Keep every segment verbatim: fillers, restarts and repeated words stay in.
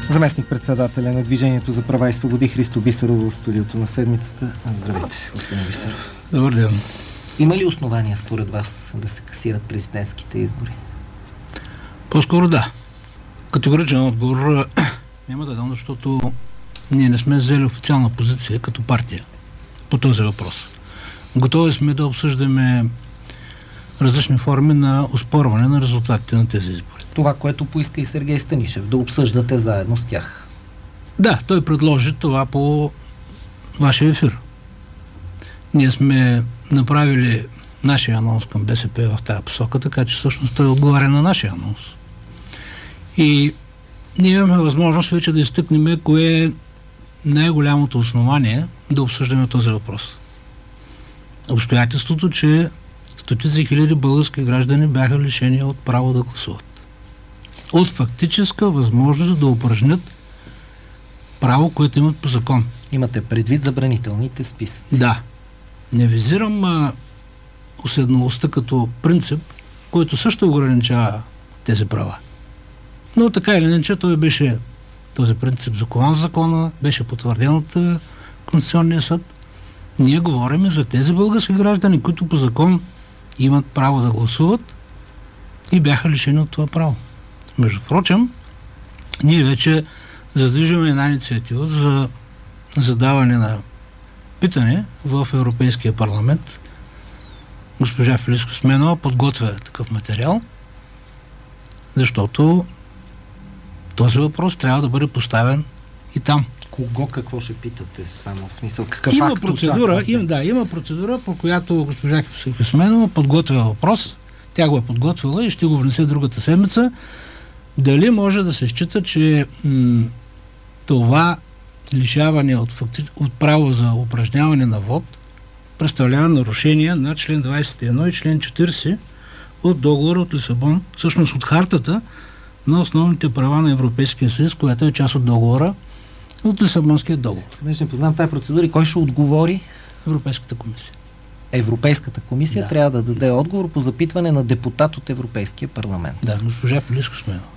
Заместник-председателя на Движението за права и свободи Христо Бисеров в студиото на седмицата. Здравейте, господин Бисеров. Добър ден. Има ли основания според вас да се касират президентските избори? По-скоро да. Категоричен отговор няма да дам, защото ние не сме взели официална позиция като партия по този въпрос. Готови сме да обсъждаме различни форми на оспорване на резултатите на тези избори. Това, което поиска и Сергей Станишев, да обсъждате заедно с тях. Да, той предложи това по вашия ефир. Ние сме направили нашия анонс към БСП в тази посока, така че всъщност той отговаря на нашия анонс. И ние имаме възможност вече да изтъкнем кое е най-голямото основание да обсъждаме този въпрос. Обстоятелството, че стотици хиляди български граждани бяха лишени от право да гласуват. От фактическа възможност да упражнят право, което имат по закон. Имате предвид забранителните списъци. Да. Не визирам а, уседналостта като принцип, който също ограничава тези права. Но така или иначе, той беше този принцип закован в закона, беше потвърден от а, Конституционния съд. Ние говорим за тези български граждани, които по закон имат право да гласуват и бяха лишени от това право. Между прочим, ние вече задвижваме една инициатива за задаване на питане в Европейския парламент. Госпожа Филиско Сменова подготвя такъв материал, защото този въпрос трябва да бъде поставен и там. Кого какво ще питате? Само в смисъл какъв има акт процедура, има, да, има процедура, по която госпожа Филиско Сменова подготвя въпрос. Тя го е подготвила и ще го внесе другата седмица. Дали може да се счита, че м- това лишаване от, факти... от право за упражняване на вод представлява нарушение на член двадесет и едно и член четиридесет от договора от Лисабон, всъщност от хартата на основните права на Европейския съюз, която е част от договора от Лисабонския договор. Виж, не познавам тази процедура и кой ще отговори? Европейската комисия. Европейската комисия да. трябва да даде отговор по запитване на депутат от Европейския парламент. Да, госпожа Филиско Сменова.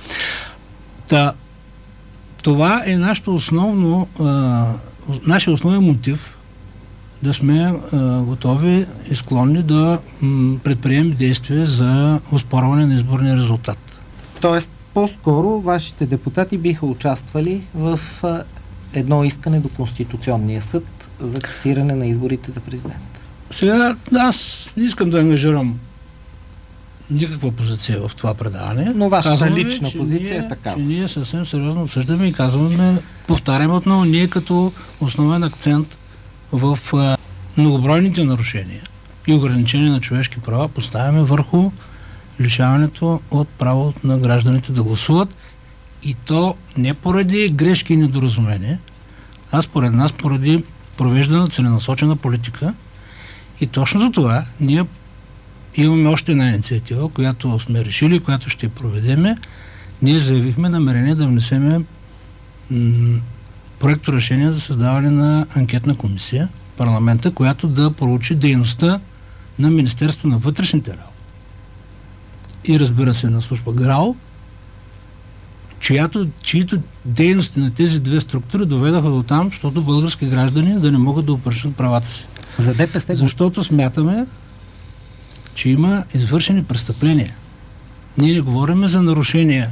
Та, това е нашето основно, а, нашия основен мотив да сме а, готови и склонни да м, предприемем действия за оспорване на изборния резултат. Тоест, по-скоро вашите депутати биха участвали в а, едно искане до Конституционния съд за касиране на изборите за президент. Сега, аз не искам да ангажирам никаква позиция в това предаване. Но вашата казваме, лична позиция ние, е такава. Че ние съвсем сериозно обсъждаме и казваме, повтаряме отново, ние като основен акцент в а, многобройните нарушения и ограничения на човешки права поставяме върху лишаването от право на гражданите да гласуват, и то не поради грешки и недоразумения, а според нас поради провеждана целенасочена политика. И точно за това ние имаме още една инициатива, която сме решили, която ще проведеме. Ние заявихме намерение да внесеме м- проекто решение за създаване на анкетна комисия в парламента, която да проучи дейността на Министерството на вътрешните работи и, разбира се, на служба ГРАО, чиято, чието дейности на тези две структури доведаха до там, защото български граждани да не могат да упражнят правата си. За ДПС... Защото смятаме, че има извършени престъпления. Ние не говорим за нарушения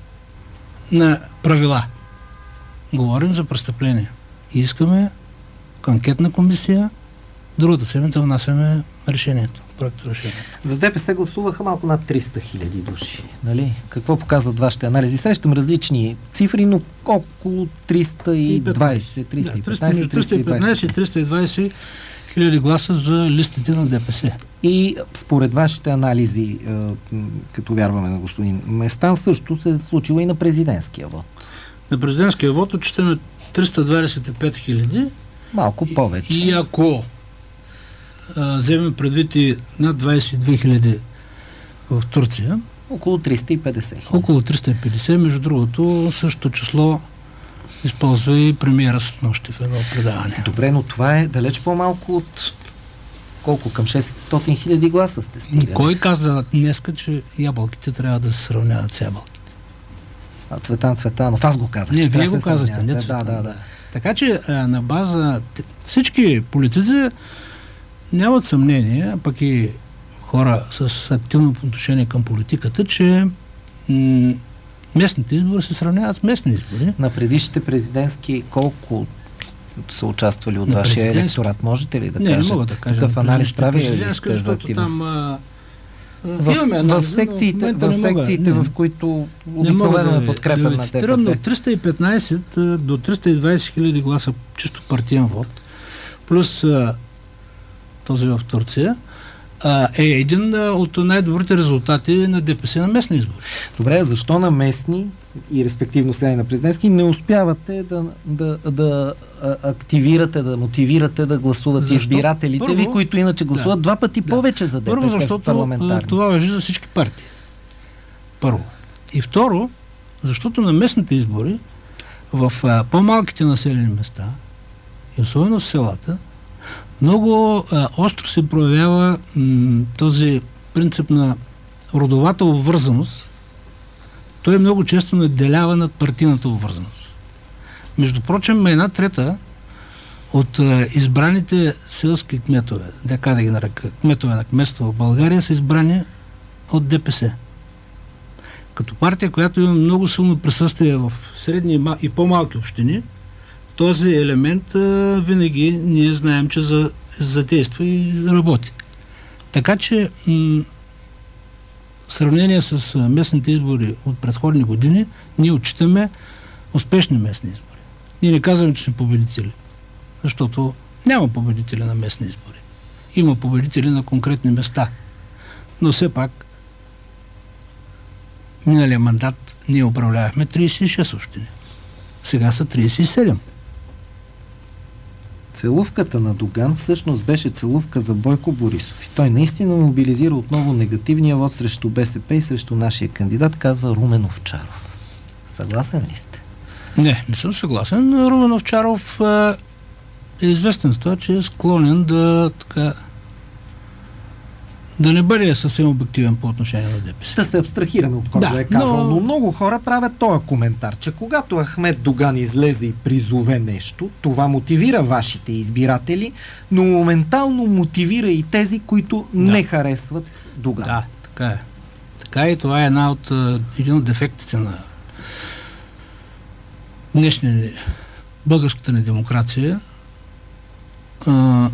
на правила. Говорим за престъпления. И искаме анкетна комисия, другата седмица внасяме решението, проекто решение. За ДПС гласуваха малко над триста хиляди души. Нали? Какво показват вашите анализи? Срещам различни цифри, но около триста и двадесет, триста и петнадесет, триста и двадесет хиляди гласа за листите на ДПС. И според вашите анализи, като вярваме на господин Местан, също се е случило и на президентския вод. На президентския вод отчитаме триста двадесет и пет хиляди. Малко повече. И, и ако а, вземем предвид и над двадесет и две хиляди в Турция, около триста и петдесет хиляди. Около триста и петдесет, между другото, същото число използва и премиера с нощи в едно предаване. Добре, но това е далеч по-малко от колко? Към шестстотин хиляди гласа сте стигали. Кой каза днеска, че ябълките трябва да се сравняват с ябълките? Цветан Цветанов. Аз го казах. Не, че вие го се казахте, не да, Цветан. да, да, да. Така че а, на база всички политици нямат съмнение, пък и хора с активно отношение към политиката, че м- местните избори се сравняват с местни избори. На предишните президентски колко са участвали от на вашия президентски... електорат? Можете ли да не, кажете? Не мога да кажа. Такъв анализ прави ли сте за активност? Там, а, в, в секциите, в, в, секциите в които обикновено е подкрепен да, да на ДПС. Но триста и петнайсет до триста и двайсет хиляди гласа чисто партиен вод, плюс а, този в Турция, а, е един а, от най-добрите резултати на ДПС на местни избори. Добре, защо на местни и респективно сега и на президентски не успявате да, да, да активирате, да мотивирате да гласуват защо? Избирателите първо, ви, които иначе гласуват да, два пъти да. повече за ДПС първо, защото в парламентарни? Това важи за всички партии. Първо. И второ, защото на местните избори в а, по-малките населени места и особено в селата много а, остро се проявява м, този принцип на родовата обвързаност. Той много често наделява над партийната обвързаност. Между прочим, една трета от а, избраните селски кметове, така да ги нарека, кметове на кметства в България са избрани от ДПС. Като партия, която има много силно присъствие в средни и по-малки общини, този елемент а, винаги ние знаем, че за, задейства и работи. Така че м- в сравнение с а, местните избори от предходни години, ние отчитаме успешни местни избори. Ние не казваме, че сме победители, защото няма победители на местни избори. Има победители на конкретни места. Но все пак миналия мандат ние управлявахме трийсет и шест общини. Сега са трийсет и седем. Целувката на Доган всъщност беше целувка за Бойко Борисов. И той наистина мобилизира отново негативния вод срещу БСП и срещу нашия кандидат, казва Румен Овчаров. Съгласен ли сте? Не, не съм съгласен. Румен Овчаров е, е известен с това, че е склонен да така да не бъде съвсем обективен по отношение на ДПС. Да се абстрахираме от който да, е казал, но... но много хора правят този коментар, че когато Ахмед Доган излезе и призове нещо, това мотивира вашите избиратели, но моментално мотивира и тези, които да. не харесват Доган. Да, така е. Така и това е една от, един от дефектите на днешния българската ни демокрация. А,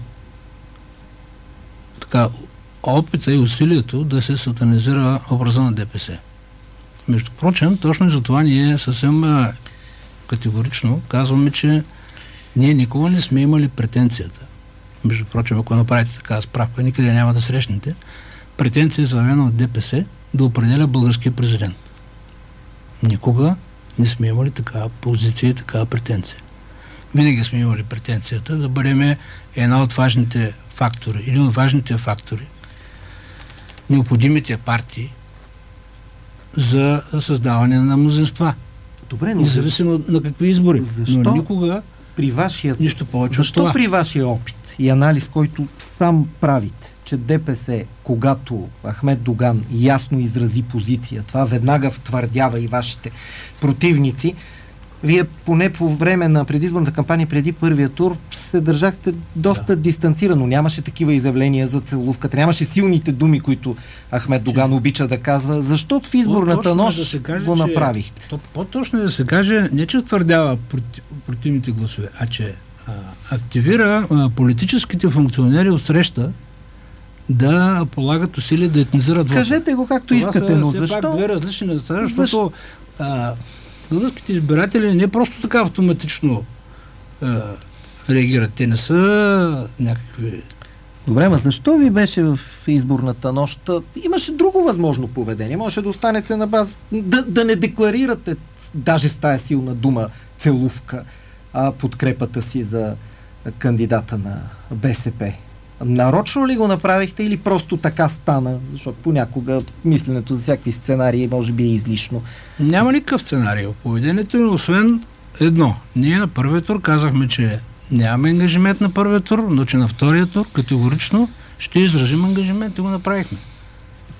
така, опита и усилието да се сатанизира образа на ДПС. Между прочим, точно и за това ние съвсем а, категорично казваме, че ние никога не сме имали претенцията. Между прочим, ако направите такава справка, никъде няма да срещнете претенция заявена от ДПС да определя българския президент. Никога не сме имали такава позиция и такава претенция. Винаги сме имали претенцията да бъдем една от важните фактори, един от важните фактори, необходимите партии за създаване на мнозинства. Добре, но независимо на какви избори. Защо но никога при вашия, нищо повече защо от това. При вашия опит и анализ, който сам правите, че ДПС, когато Ахмед Доган ясно изрази позиция, това веднага втвърдява и вашите противници, вие поне по време на предизборната кампания преди първия тур се държахте доста да. дистанцирано. Нямаше такива изявления за целувката. Нямаше силните думи, които Ахмед Доган обича да казва. Защо в изборната нощ да каже, го направихте? Че, по-точно е да се каже, не че твърдява против, противните гласове, а че а, активира а, политическите функционери от среща да полагат усилия да етнизират вода. Кажете го както това искате, но защо? Това са две различни неща, защото а, българските избиратели не просто така автоматично е, реагират. Те не са някакви... Добре, ма защо ви беше в изборната нощ? Имаше друго възможно поведение. Можеше да останете на база, да, да не декларирате даже с тая силна дума целувка, а подкрепата си за кандидата на БСП. Нарочно ли го направихте или просто така стана? Защото понякога мисленето за всякакви сценарии може би е излишно. Няма никакъв сценарий. Поведението ни, освен едно. Ние на първия тур казахме, че нямаме ангажимент на първия тур, но че на втория тур категорично ще изражим ангажимент и го направихме.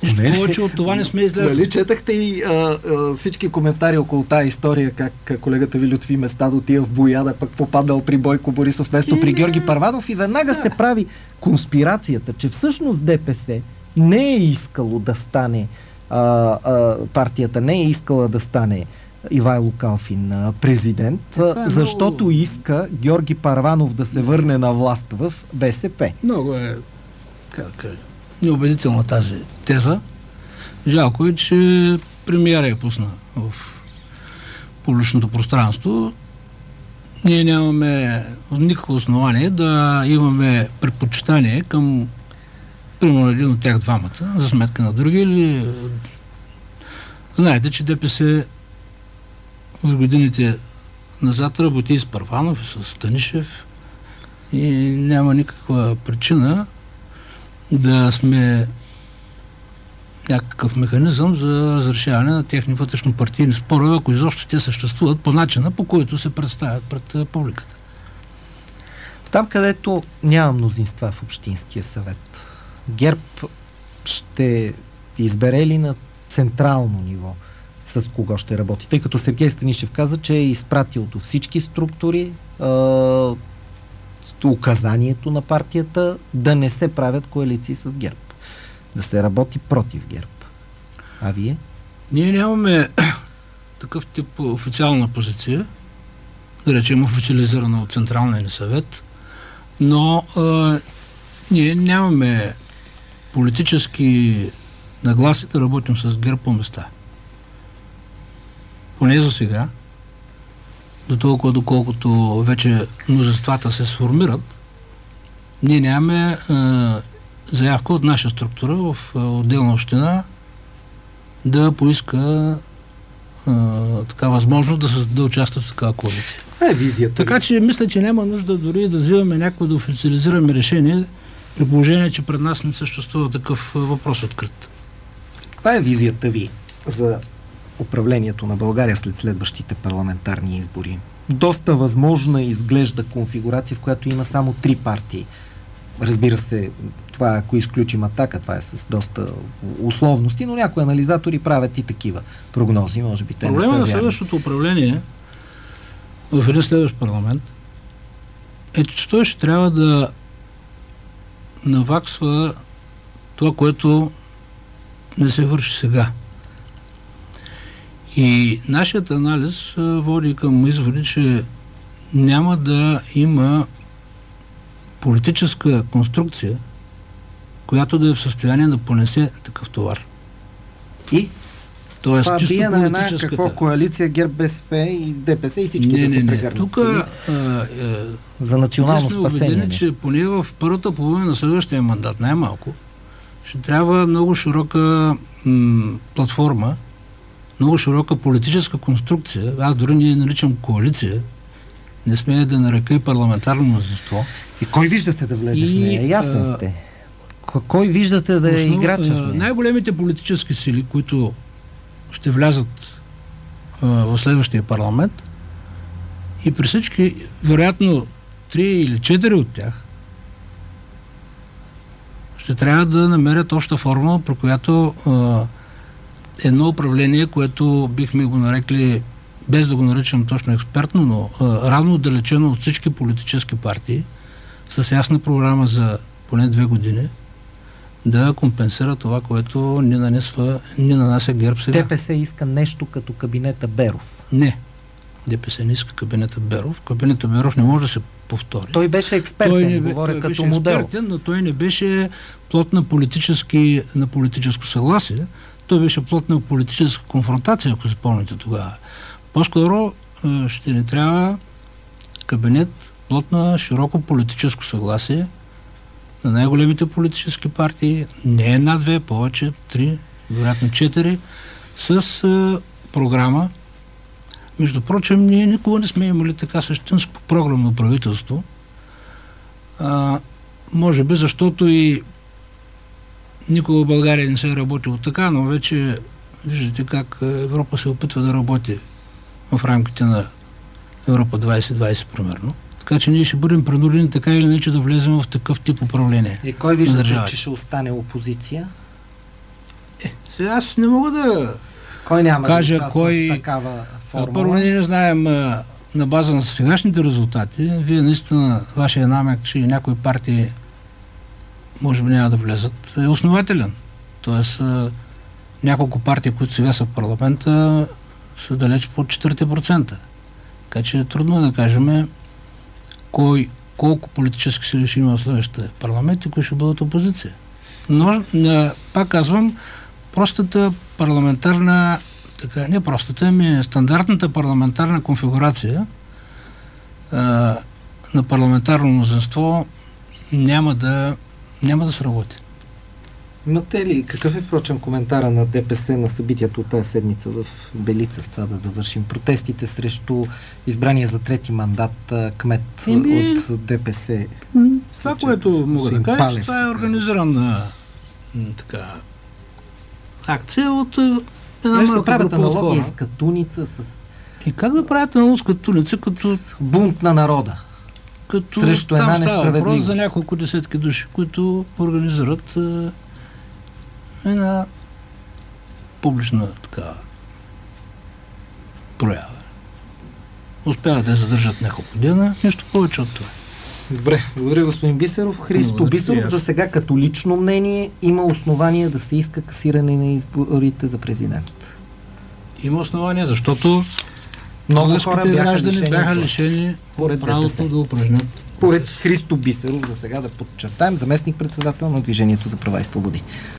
Нищо нали, повече от това не сме излезли. Нали четахте и а, а, всички коментари около тази история, как колегата ви Лютви Местан отива в Бояда, пък попадал при Бойко Борисов вместо при Георги Първанов и веднага да. се прави конспирацията, че всъщност ДПС не е искало да стане а, а, партията не е искала да стане Ивайло Калфин президент, е, защото много... иска Георги Първанов да се не. върне на власт в БСП. Много е как, неубедителна тази теза. Жалко е, че премиера я пусна в публичното пространство. Ние нямаме никакво основание да имаме предпочитание към примерно един от тях двамата, за сметка на други или... Знаете, че ДПС в годините назад работи с Първанов и с Станишев и няма никаква причина да сме някакъв механизъм за разрешаване на техни вътрешно-партийни спорове, ако изобщо те съществуват по начина, по който се представят пред публиката. Там, където няма мнозинства в Общинския съвет, ГЕРБ ще избере ли на централно ниво с кого ще работи? Тъй като Сергей Станишев каза, че е изпратил до всички структури е, указанието на партията да не се правят коалиции с ГЕРБ. Да се работи против ГЕРБ. А вие? Ние нямаме такъв тип официална позиция, да речем официализирана от Централния ни съвет, но е, ние нямаме политически нагласи да работим с ГЕРБ по места. Поне за сега, до толкова, доколкото вече мнозинствата се сформират, ние нямаме е, заявка от наша структура в е, отделна община да поиска е, така възможност да, се, да участва в такава коалиция. Е, визията. Така че мисля, че няма нужда дори да взимаме някакво да официализираме решение, при положение, че пред нас не съществува такъв въпрос открит. Каква е визията ви за управлението на България след следващите парламентарни избори? Доста възможна изглежда конфигурация, в която има само три партии. Разбира се, това ако изключим Атака, това е с доста условности, но някои анализатори правят и такива прогнози, може би те не са Проблема вярни. на следващото управление в един следващ парламент е, че той ще трябва да наваксва това, което не се върши сега. И нашият анализ а, води към изводи, че няма да има политическа конструкция, която да е в състояние да понесе такъв товар. И? Тоест, това чисто бие на една политическата... какво коалиция ГЕРБ, БСП и ДПС и всички не, да се не, прегърнат. Тук е, за национално спасение. Убедени, че поне в първата половина на следващия мандат, най-малко, ще трябва много широка м- платформа, много широка политическа конструкция. Аз дори не наричам коалиция, не смея да нарека и парламентарно мнозинство. И кой виждате да влезе и, в нея? Ясен сте. Кой виждате да е играча в нея? Най-големите политически сили, които ще влязат а, в следващия парламент и при всички, вероятно, три или четири от тях ще трябва да намерят обща формула, при която а, едно управление, което бихме го нарекли, без да го наричам точно експертно, но а, равно отдалечено от всички политически партии, с ясна програма за поне две години, да компенсира това, което ни нанесва, ни нанася ГЕРБ сега. ДПС иска нещо като кабинета Беров. Не. ДПС не иска кабинета Беров. Кабинета Беров не може да се повтори. Той беше експертен, той не бе, говоря той като беше модел. Експертен, но той не беше плод на, политически, на политическо съгласие. Той беше плод на политическа конфронтация, ако се помните тогава. По-скоро ще ни трябва кабинет плод на широко политическо съгласие на най-големите политически партии, не една-две, повече, три, вероятно четири, с а, програма. Между прочим, ние никога не сме имали така същинско програмно правителство. А, може би, защото и никога в България не се е работило така, но вече виждате как Европа се опитва да работи в рамките на Европа двайсет двайсет, примерно. Така че ние ще бъдем принудени така или иначе да влезем в такъв тип управление. И кой виждате, че ще остане опозиция? Е, сега аз не мога да Кой няма кажа да участва кой... в такава формула? Първо, ние не знаем а, на база на сегашните резултати. Вие наистина, вашия намек, че някои партии може би няма да влезат, е основателен. Тоест, а, няколко партии, които сега са в парламента, са далеч под четири процента. Така че трудно е да кажем кой, колко политически сили ще има в следващия парламент и кои ще бъдат опозиция. Но, а, пак казвам, простата парламентарна, така, не простата, ами стандартната парламентарна конфигурация а, на парламентарно мнозинство няма да, няма да сработи. Имате ли, какъв е впрочем коментара на ДПС на събитието от тази седмица в Белица, с това да завършим? Протестите срещу избрания за трети мандат кмет Еми... от ДПС. Това, което мога да кажа, че това е организирана така акция от една малка група от хора. С Катуница, с... И как да правят аналог с Катуница, като... Бунт на народа. Като срещу една несправедливост. Там става въпрос за няколко десетки души, които организират е, една публична така проява. Успяват да задържат няколко дена, нищо повече от това. Добре, благодаря господин Бисеров. Христо Бисеров, за сега като лично мнение има основания да се иска касиране на изборите за президент. Има основания, защото много хора бяха граждани лишени, бяха лишени от правото да упражнят. Поред Христо Бисеров, за сега да подчертаем, заместник-председател на Движението за права и свободи.